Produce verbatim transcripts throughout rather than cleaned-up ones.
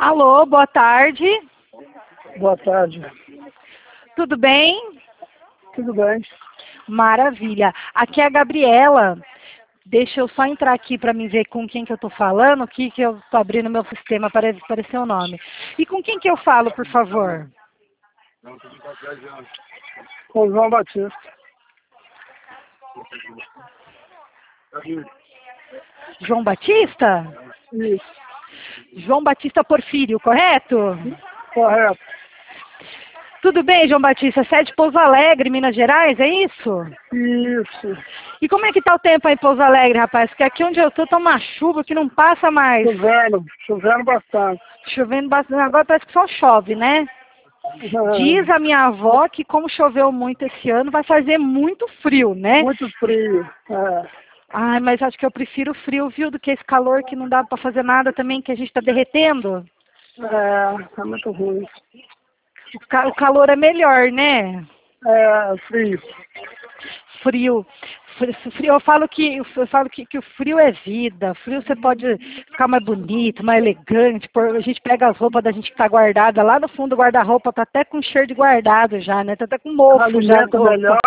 Alô, boa tarde. Boa tarde. Tudo bem? Tudo bem? Maravilha. Aqui é a Gabriela. Deixa eu só entrar aqui para me ver com quem que eu estou falando, aqui que eu estou abrindo meu sistema para aparecer o nome. E com quem que eu falo, por favor? Com o João Batista. João Batista? Isso, João Batista Porfírio, correto? correto. Tudo bem, João Batista? Você é de Pouso Alegre, Minas Gerais, é isso? Isso. E como é que tá o tempo aí em Pouso Alegre, rapaz? Porque aqui onde eu tô tá uma chuva que não passa mais. Chovendo, chovendo bastante. Chovendo bastante. Agora parece que só chove, né? Diz a minha avó que como choveu muito esse ano, vai fazer muito frio, né? Muito frio. É. Ai, mas acho que eu prefiro o frio, viu, do que esse calor que não dá pra fazer nada também, que a gente tá derretendo. É, é muito ruim. O, ca o calor é melhor, né? É, frio. Frio. Frio, eu falo que eu falo que, que o frio é vida. Frio você pode ficar mais bonito, mais elegante. Por, a gente pega as roupas da gente que tá guardada lá no fundo do guarda-roupa, tá até com cheiro de guardado já, né? Tá até com mofo já. Alimenta melhor.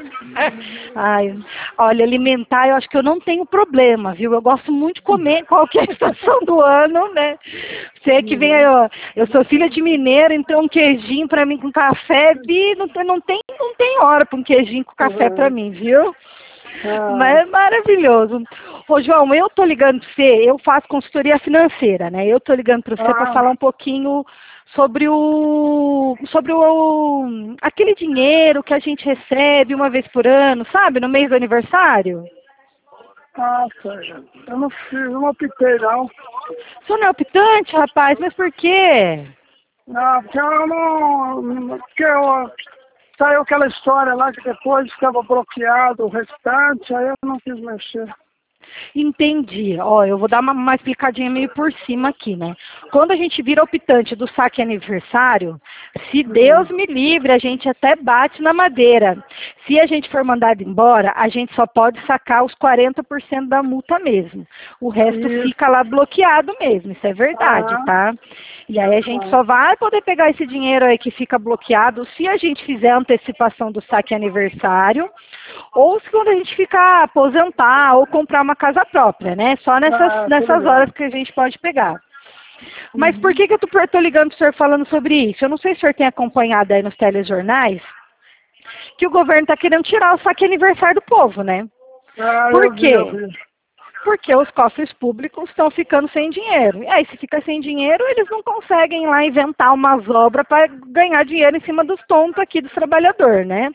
Ai, olha, alimentar eu acho que eu não tenho problema, viu? Eu gosto muito de comer em qualquer estação do ano, né? Você que vem aí, ó. Eu sou filha de mineiro, então um queijinho pra mim com café, vi, não, tem- não, tem, não tem hora pra um queijinho com café pra mim, viu? Ah, Mas é maravilhoso. Ô, João, eu tô ligando pra você, eu faço consultoria financeira, né? Eu tô ligando pra você para ah, falar um pouquinho sobre o sobre o aquele dinheiro que a gente recebe uma vez por ano, sabe? No mês do aniversário. ah, sério. Eu não fiz, eu não optei não. Você não é optante, rapaz, mas por quê? Não, porque eu não. Porque eu, saiu aquela história lá que depois ficava bloqueado o restante, aí eu não quis mexer. Entendi. Ó, eu vou dar uma, uma explicadinha meio por cima aqui, né? Quando a gente vira optante do saque aniversário, se Deus me livre, a gente até bate na madeira. Se a gente for mandado embora, a gente só pode sacar os quarenta por cento da multa mesmo. O resto Isso. fica lá bloqueado mesmo, isso é verdade, Ah, tá? E aí a gente só vai poder pegar esse dinheiro aí que fica bloqueado se a gente fizer a antecipação do saque aniversário, ou se quando a gente ficar aposentar ou comprar uma casa própria, né? Só nessas, ah, tudo nessas bem. horas que a gente pode pegar. Mas por que, que eu tô, tô ligando pro senhor falando sobre isso? Eu não sei se o senhor tem acompanhado aí nos telejornais que o governo está querendo tirar o saque aniversário do povo, né? Ah, Por eu vi, quê? eu vi. Porque os cofres públicos estão ficando sem dinheiro. E aí, se fica sem dinheiro, eles não conseguem lá inventar umas obras para ganhar dinheiro em cima dos tontos aqui dos trabalhadores, né?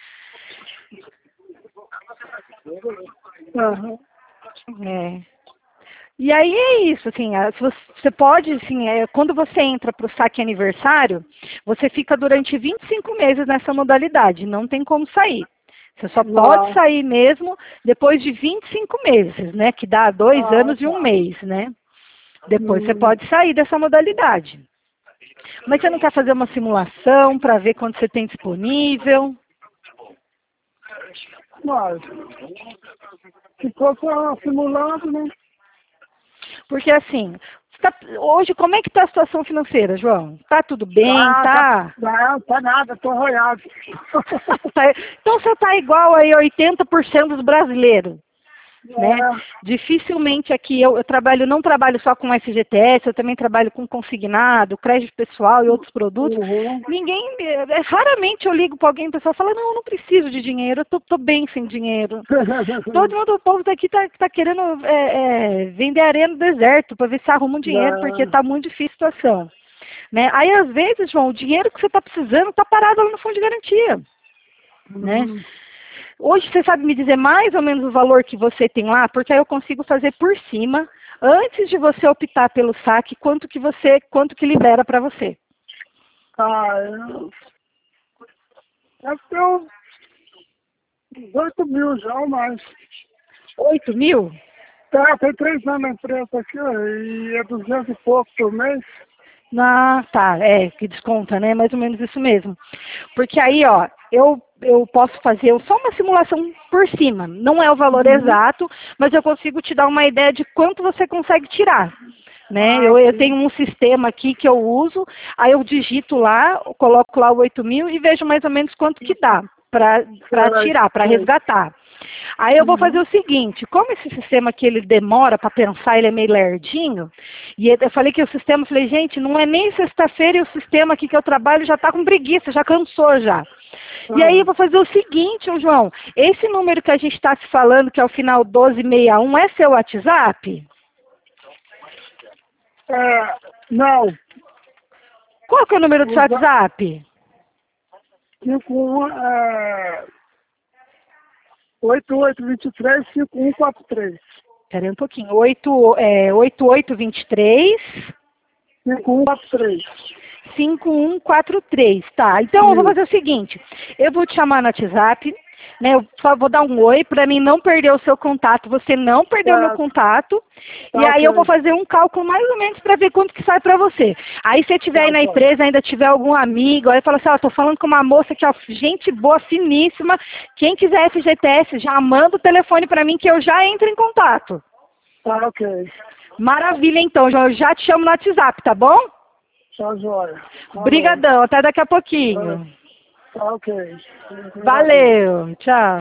Aham. É. E aí é isso, assim, a- se você você pode, assim, é, quando você entra para o saque aniversário, você fica durante vinte e cinco meses nessa modalidade, não tem como sair. Você só pode Não. sair mesmo depois de vinte e cinco meses, né? Que dá dois Ah, anos e um tá. mês, né? Depois você Hum, pode sair dessa modalidade. Mas você não quer fazer uma simulação para ver quando você tem disponível? mas ficou só simulando, né? Porque assim, tá- hoje como é que está a situação financeira, João? Tá tudo bem, Ah, tá, tá? não, tá nada, tô arroiado. Tá- Então você está igual aí a oitenta por cento dos brasileiros, né? É, Dificilmente aqui, eu, eu trabalho, não trabalho só com F G T S, eu também trabalho com consignado, crédito pessoal e outros produtos. uhum. Ninguém, é, raramente eu ligo para alguém e o pessoal fala, não, eu não preciso de dinheiro, eu tô, tô bem sem dinheiro. Todo mundo, o povo daqui tá, tá querendo é, é, vender areia no deserto para ver se arruma um dinheiro, porque Não. tá muito difícil a situação. Né? Aí, às vezes, João, o dinheiro que você está precisando está parado lá no fundo de garantia. Né? Hum. Hoje você sabe me dizer mais ou menos o valor que você tem lá, porque aí eu consigo fazer por cima, antes de você optar pelo saque, quanto que você, quanto que libera para você. Ah, eu... Eu tenho dezoito mil já ou mais. Oito mil? Tá, tem três anos na empresa aqui, ó, e é duzentos e pouco por mês. Ah, tá, é, que desconta, né? Mais ou menos isso mesmo. Porque aí, ó, eu, eu posso fazer só uma simulação por cima. Não é o valor Uhum. exato, mas eu consigo te dar uma ideia de quanto você consegue tirar. né? Ah, Eu, eu sim. tenho um sistema aqui que eu uso, aí eu digito lá, coloco lá o oito mil e vejo mais ou menos quanto que dá para Sei, tirar, para sei. resgatar. Aí eu vou fazer Uhum. o seguinte, como esse sistema aqui ele demora para pensar, ele é meio lerdinho, e eu falei que o sistema, eu falei, gente, não é nem sexta-feira e o sistema aqui que eu trabalho já está com preguiça, já cansou já. E aí eu vou Ah, fazer o seguinte, ô João, esse número que a gente está se falando, que é o final doze sessenta e um, é seu WhatsApp? é, não, Qual que é o número do seu usa WhatsApp? cinco um, é, oito oito dois três cinco um quatro três. Espera aí um pouquinho, oito, é, oito oito dois três, cinco um quatro três. cinco um quatro três, tá? Então eu vou fazer o Isso. seguinte, eu vou te chamar no WhatsApp, né? Eu só vou dar um oi para mim não perder o seu contato, você não perdeu o meu Certo. contato, e Tá aí eu vou ok. fazer um cálculo mais ou menos para ver quanto que sai para você. Aí se tiver aí Tá na bom. empresa, ainda tiver algum amigo, aí fala assim, ó, tô falando com uma moça que é gente boa, finíssima, quem quiser F G T S, já manda o telefone para mim que eu já entro em contato. Tá ok. Maravilha então, João, eu já te chamo no WhatsApp, tá bom? Tá joia. Falou. Obrigadão, até daqui a Tá, pouquinho. tá ok. Obrigado. Valeu, tchau.